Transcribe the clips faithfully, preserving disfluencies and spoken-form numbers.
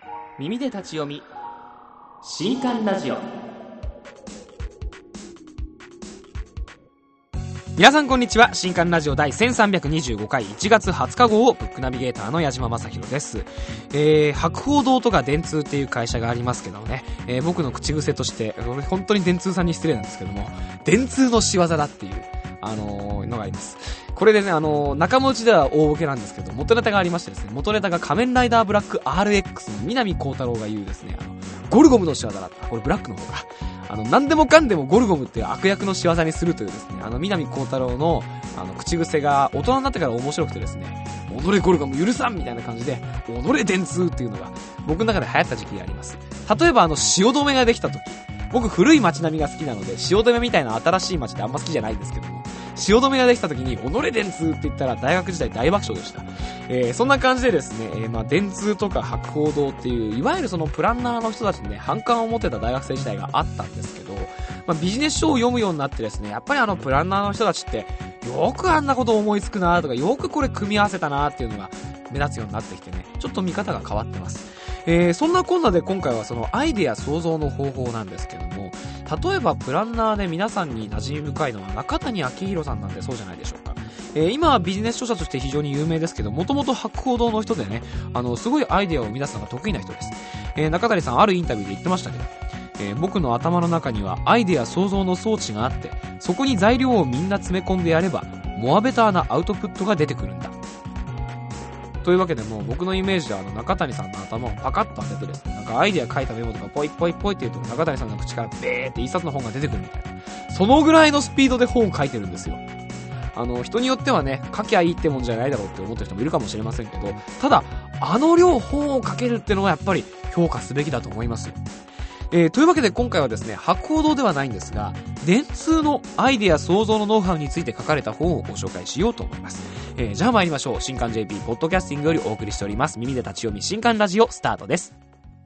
耳で立ち読み新刊ラジオ。皆さんこんにちは。新刊ラジオ第せんさんびゃくにじゅうごかいいちがつはつか号をブックナビゲーターの矢島正宏です。えー、博報堂とか電通っていう会社がありますけどもね、えー、僕の口癖として本当に電通さんに失礼なんですけども、電通の仕業だっていうあのー、のがあります。これでね、あのー、仲間内では大ボケなんですけど、元ネタがありましてですね、元ネタが仮面ライダーブラック アールエックス の南光太郎が言うですね、あのゴルゴムの仕業だった。これブラックの方か。あの何でもかんでもゴルゴムっていう悪役の仕業にするというですね、あの南光太郎のあの口癖が大人になってから面白くてですね、己ゴルゴム許さんみたいな感じで己電通っていうのが僕の中で流行った時期があります。例えばあの汐留ができた時、僕古い街並みが好きなので汐留みたいな新しい街ってあんま好きじゃないんですけども、汐留ができた時に己電通って言ったら大学時代大爆笑でした。えー、そんな感じでですね、えー、まあ電通とか博報堂っていういわゆるそのプランナーの人たちにね反感を持ってた大学生時代があったんですけど、まあ、ビジネス書を読むようになってですね、やっぱりあのプランナーの人たちってよくあんなことを思いつくなとか、よくこれ組み合わせたなっていうのが目立つようになってきてね、ちょっと見方が変わってます。えー、そんなこんなで今回はそのアイデア創造の方法なんですけども、例えばプランナーで皆さんに馴染み深いのは中谷明宏さんなんてそうじゃないでしょうか。えー、今はビジネス書者として非常に有名ですけど、もともと博報堂の人でね、あのすごいアイデアを生み出すのが得意な人です。えー、中谷さんあるインタビューで言ってましたけど、えー、僕の頭の中にはアイデア創造の装置があって、そこに材料をみんな詰め込んでやればモアベターなアウトプットが出てくるんだ。というわけでもう僕のイメージではあの中谷さんの頭をパカッと当ててですね、なんかアイデア書いたメモとかポイポイポイって言うと中谷さんの口からベーって一冊の本が出てくるみたいな、そのぐらいのスピードで本を書いてるんですよ。あの人によってはね、書きゃいいってもんじゃないだろうって思ってる人もいるかもしれませんけど、ただあの量本を書けるってのはやっぱり評価すべきだと思います。えー、というわけで今回はですね、博報堂ではないんですが、電通のアイデア創造のノウハウについて書かれた本をご紹介しようと思います。えー、じゃあ参りましょう。新刊 ジェーピー ポッドキャスティングよりお送りしております耳で立ち読み新刊ラジオスタートです。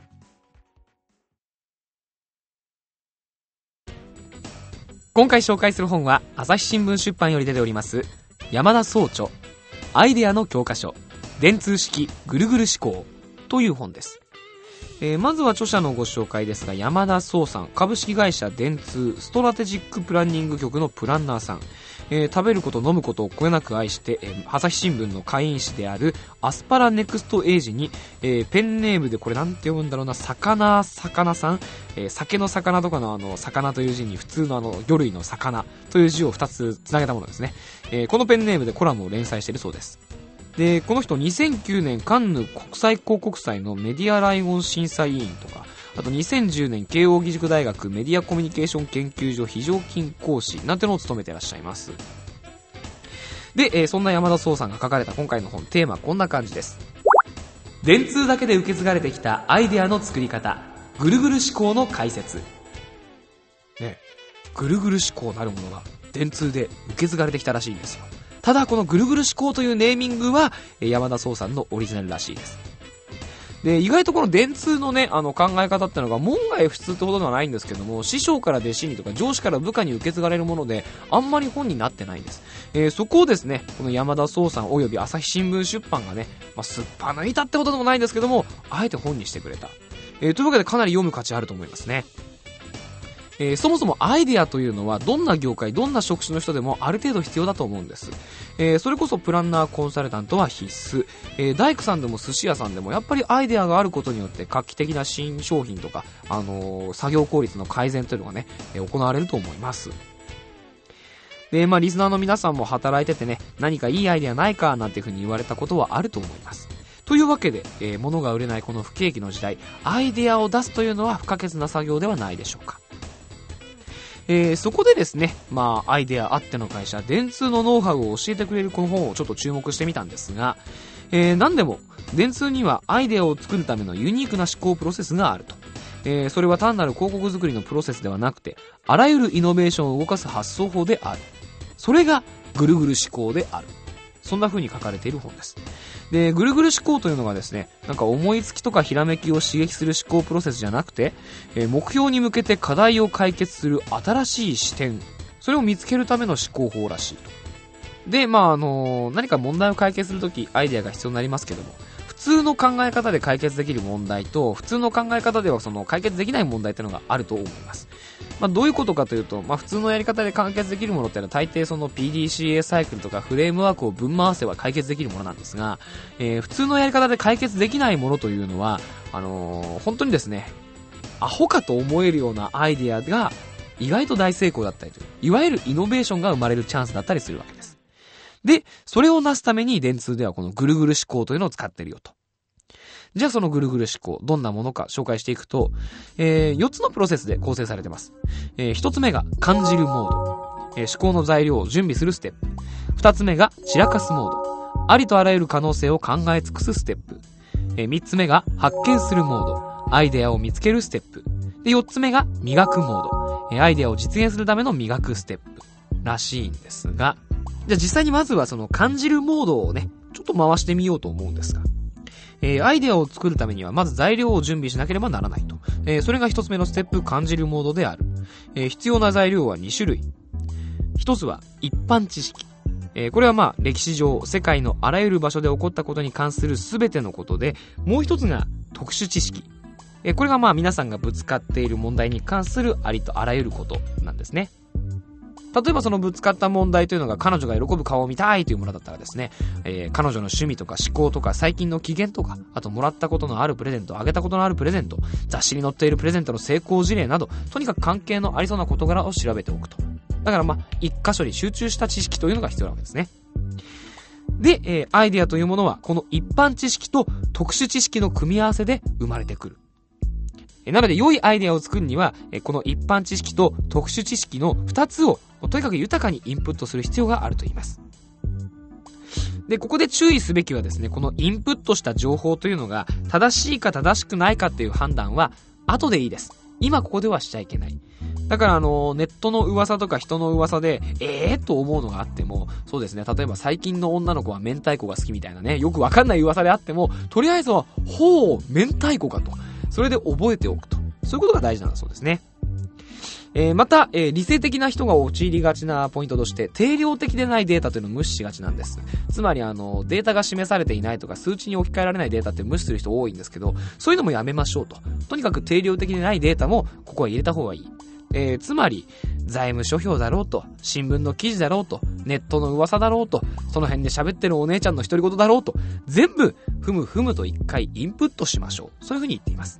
今回紹介する本は朝日新聞出版より出ております山田総著アイデアの教科書電通式ぐるぐる思考という本です。えー、まずは著者のご紹介ですが、山田総さん、株式会社電通ストラテジックプランニング局のプランナーさん、えー、食べること飲むことをこよなく愛して、えー、朝日新聞の会員誌であるアスパラネクストエイジに、えー、ペンネームでこれなんて読むんだろうな、魚魚さん、えー、酒の魚とかのあの魚という字に普通のあの魚類の魚という字をふたつつなげたものですね。えー、このペンネームでコラムを連載しているそうです。でこの人にせんきゅうねんカンヌ国際広告祭のメディアライオン審査委員とか、あとにせんじゅうねん慶應義塾大学メディアコミュニケーション研究所非常勤講師なんてのを務めていらっしゃいます。で、えー、そんな山田総さんが書かれた今回の本、テーマはこんな感じです。電通だけで受け継がれてきたアイデアの作り方、ぐるぐる思考の解説ね。ぐるぐる思考なるものが電通で受け継がれてきたらしいんですよ。ただこのぐるぐる思考というネーミングは山田総さんのオリジナルらしいです。で意外とこの電通のねあの考え方ってのが門外不通ってほどではないんですけども、師匠から弟子にとか上司から部下に受け継がれるものであんまり本になってないんです。えー、そこをですねこの山田総さんおよび朝日新聞出版がね、まあ、すっぱ抜いたってほどでもないんですけども、あえて本にしてくれた。えー、というわけでかなり読む価値あると思いますね。えー、そもそもアイデアというのはどんな業界どんな職種の人でもある程度必要だと思うんです。えー、それこそプランナーコンサルタントは必須、えー、大工さんでも寿司屋さんでもやっぱりアイデアがあることによって画期的な新商品とか、あのー、作業効率の改善というのがね、えー、行われると思います。で、まあ、リスナーの皆さんも働いててね、何かいいアイデアないかなんていう風に言われたことはあると思います。というわけで、えー、物が売れないこの不景気の時代、アイデアを出すというのは不可欠な作業ではないでしょうか。えー、そこでですね、まあ、アイデアあっての会社電通のノウハウを教えてくれるこの本をちょっと注目してみたんですが、えー、何でも電通にはアイデアを作るためのユニークな思考プロセスがあると。えー、それは単なる広告作りのプロセスではなくて、あらゆるイノベーションを動かす発想法である。それがぐるぐる思考である。そんな風に書かれている本です。で、ぐるぐる思考というのがですね、なんか思いつきとかひらめきを刺激する思考プロセスじゃなくて、えー、目標に向けて課題を解決する新しい視点、それを見つけるための思考法らしいと。で、まああのー、何か問題を解決するときアイデアが必要になりますけども、普通の考え方で解決できる問題と、普通の考え方ではその解決できない問題っていうのがあると思います。まあ、どういうことかというと、まあ、普通のやり方で解決できるものってのは大抵その ピーディーシーエー サイクルとかフレームワークをぶん回せば解決できるものなんですが、えー、普通のやり方で解決できないものというのは、あのー、本当にですね、アホかと思えるようなアイディアが意外と大成功だったりという、いわゆるイノベーションが生まれるチャンスだったりするわけです。で、それをなすために電通ではこのぐるぐる思考というのを使ってるよと。じゃあそのぐるぐる思考、どんなものか紹介していくと、えー、よっつのプロセスで構成されています。えー、ひとつめが感じるモード、えー、思考の材料を準備するステップ。ふたつめが散らかすモード、ありとあらゆる可能性を考え尽くすステップ。えー、みっつめが発見するモード、アイデアを見つけるステップ。で、よっつめが磨くモード、えー、アイデアを実現するための磨くステップらしいんですが、じゃあ実際にまずはその感じるモードをね、ちょっと回してみようと思うんですが、えー、アイデアを作るためにはまず材料を準備しなければならないと。えー、それが一つ目のステップ、感じるモードである。えー、必要な材料はに種類。一つは一般知識。えー、これはまあ歴史上世界のあらゆる場所で起こったことに関するすべてのことで、もう一つが特殊知識。えー、これがまあ皆さんがぶつかっている問題に関するありとあらゆることなんですね。例えばそのぶつかった問題というのが彼女が喜ぶ顔を見たいというものだったらですね、えー、彼女の趣味とか思考とか最近の機嫌とか、あともらったことのあるプレゼント、あげたことのあるプレゼント、雑誌に載っているプレゼントの成功事例など、とにかく関係のありそうな事柄を調べておくと。だからまあ一箇所に集中した知識というのが必要なわけですね。で、えー、アイデアというものはこの一般知識と特殊知識の組み合わせで生まれてくる。なので良いアイデアを作るにはこの一般知識と特殊知識のふたつをとにかく豊かにインプットする必要があると言います。で、ここで注意すべきはですね、このインプットした情報というのが正しいか正しくないかっていう判断は後でいいです。今ここではしちゃいけない。だからあのネットの噂とか人の噂でえーと思うのがあっても、そうですね、例えば最近の女の子は明太子が好きみたいなね、よくわかんない噂であっても、とりあえずはほう明太子かと、それで覚えておくと、そういうことが大事なんだそうですね。えー、また、えー、理性的な人が陥りがちなポイントとして、定量的でないデータというのを無視しがちなんです。つまりあのデータが示されていないとか数値に置き換えられないデータって無視する人多いんですけど、そういうのもやめましょうと。とにかく定量的でないデータもここは入れた方がいい。えー、つまり財務諸表だろうと、新聞の記事だろうと、ネットの噂だろうと、その辺で喋ってるお姉ちゃんの独り言だろうと、全部ふむふむと一回インプットしましょう。そういうふうに言っています。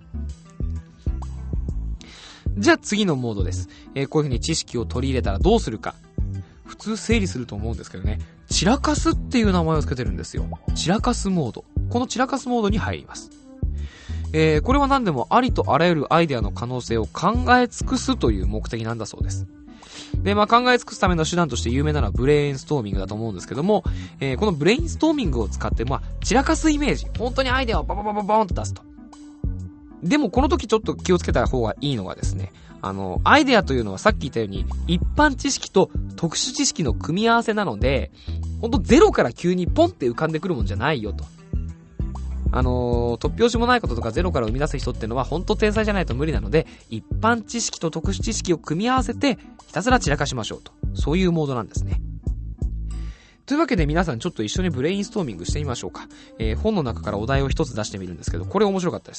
じゃあ次のモードです。えー、こういうふうに知識を取り入れたらどうするか。普通整理すると思うんですけどね、散らかすっていう名前を付けてるんですよ。散らかすモード。この散らかすモードに入ります。えー、これは何でもありとあらゆるアイデアの可能性を考え尽くすという目的なんだそうです。で、まあ考え尽くすための手段として有名なのはブレインストーミングだと思うんですけども、えー、このブレインストーミングを使ってまあ散らかすイメージ、本当にアイデアをバババババーンと出すと。でもこの時ちょっと気をつけた方がいいのがですね、あのアイデアというのはさっき言ったように一般知識と特殊知識の組み合わせなので、本当ゼロから急にポンって浮かんでくるもんじゃないよと。あのー、突拍子もないこととかゼロから生み出す人っていうのは本当天才じゃないと無理なので、一般知識と特殊知識を組み合わせてひたすら散らかしましょうと。そういうモードなんですね。というわけで皆さんちょっと一緒にブレインストーミングしてみましょうか。えー、本の中からお題を一つ出してみるんですけど、これ面白かったです。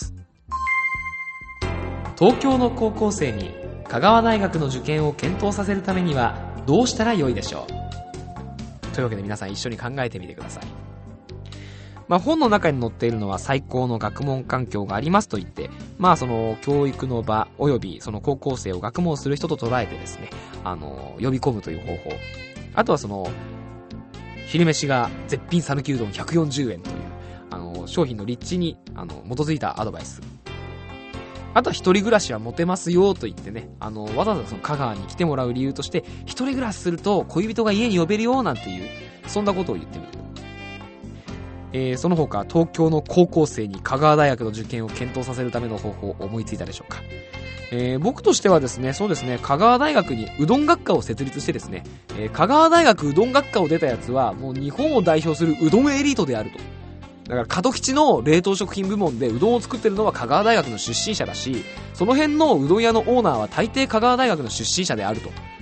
東京の高校生に香川大学の受験を検討させるためにはどうしたらよいでしょう。というわけで皆さん一緒に考えてみてください。まあ、本の中に載っているのは最高の学問環境がありますと言って、まあその教育の場およびその高校生を学問する人と捉えてですね、あの呼び込むという方法、あとはその昼飯が絶品讃岐うどんひゃくよんじゅうえんというあの商品の立地にあの基づいたアドバイス、あとは一人暮らしはモテますよと言ってね、あのわざわざその香川に来てもらう理由として、一人暮らしすると恋人が家に呼べるよなんていう、そんなことを言ってみる。えー、その他東京の高校生に香川大学の受験を検討させるための方法を思いついたでしょうか。えー、僕としてはですね、そうですね、香川大学にうどん学科を設立してですね、えー、香川大学うどん学科を出たやつはもう日本を代表するうどんエリートであると。だから加藤吉の冷凍食品部門でうどんを作ってるのは香川大学の出身者だし、その辺のうどん屋のオーナーは大抵香川大学の出身者であると。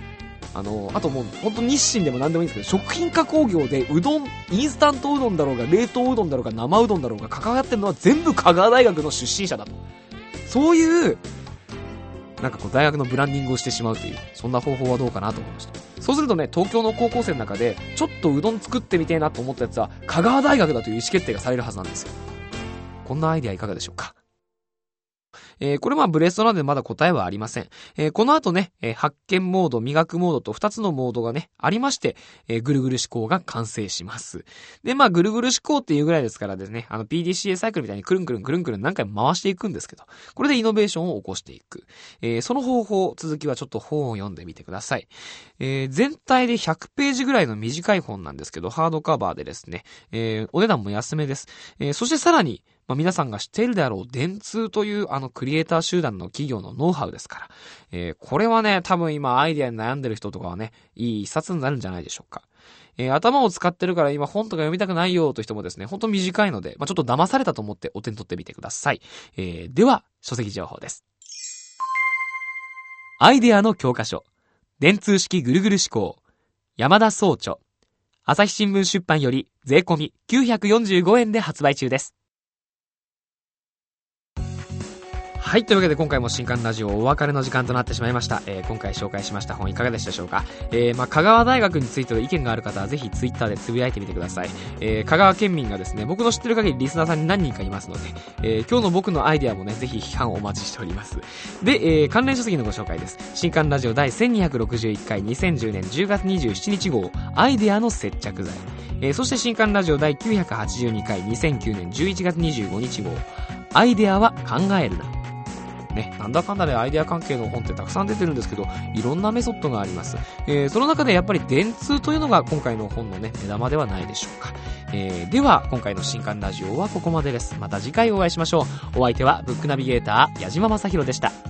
あの、あともう、ほんと日清でも何でもいいんですけど、食品加工業でうどん、インスタントうどんだろうが、冷凍うどんだろうが、生うどんだろうが、関わってるのは全部香川大学の出身者だと。そういう、なんかこう、大学のブランディングをしてしまうという、そんな方法はどうかなと思いました。そうするとね、東京の高校生の中で、ちょっとうどん作ってみてえなと思ったやつは、香川大学だという意思決定がされるはずなんですよ。こんなアイデアいかがでしょうか。えー、これまあブレストなのでまだ答えはありません。えー、この後ね、えー、発見モード、磨くモードとふたつのモードがね、ありまして、えー、ぐるぐる思考が完成します。で、まあぐるぐる思考っていうぐらいですからですね、あの ピーディーシーエー サイクルみたいにくるんくるんくるんくるん何回も回していくんですけど、これでイノベーションを起こしていく。えー、その方法、続きはちょっと本を読んでみてください。えー、全体でひゃくページぐらいの短い本なんですけど、ハードカバーでですね、えー、お値段も安めです。えー、そしてさらに、まあ、皆さんが知っているであろう電通というあのクリエイター集団の企業のノウハウですから、えー、これはね、多分今アイデアに悩んでる人とかはね、いい一冊になるんじゃないでしょうか。えー、頭を使ってるから今本とか読みたくないよという人もですね、ほんと短いので、まあ、ちょっと騙されたと思ってお手に取ってみてください。えー、では、書籍情報です。アイデアの教科書、電通式ぐるぐる思考、山田総著、朝日新聞出版より税込みきゅうひゃくよんじゅうごえんで発売中です。はい、というわけで今回も新刊ラジオお別れの時間となってしまいました。えー、今回紹介しました本いかがでしたでしょうか。えー、まあ、香川大学についての意見がある方はぜひツイッターでつぶやいてみてください。えー、香川県民がですね、僕の知ってる限りリスナーさんに何人かいますので、えー、今日の僕のアイデアもね、ぜひ批判をお待ちしております。で、えー、関連書籍のご紹介です。新刊ラジオ第せんにひゃくろくじゅういっかいにせんじゅうねんじゅうがつにじゅうしちにち号、アイデアの接着剤。えー、そして新刊ラジオ第きゅうひゃくはちじゅうにかいにせんきゅうねんじゅういちがつにじゅうごにち号、アイデアは考えるな。ね、なんだかんだでアイデア関係の本ってたくさん出てるんですけど、いろんなメソッドがあります。えー、その中でやっぱり電通というのが今回の本のね、目玉ではないでしょうか。えー、では、今回の新刊ラジオはここまでです。また次回お会いしましょう。お相手はブックナビゲーター矢島正宏でした。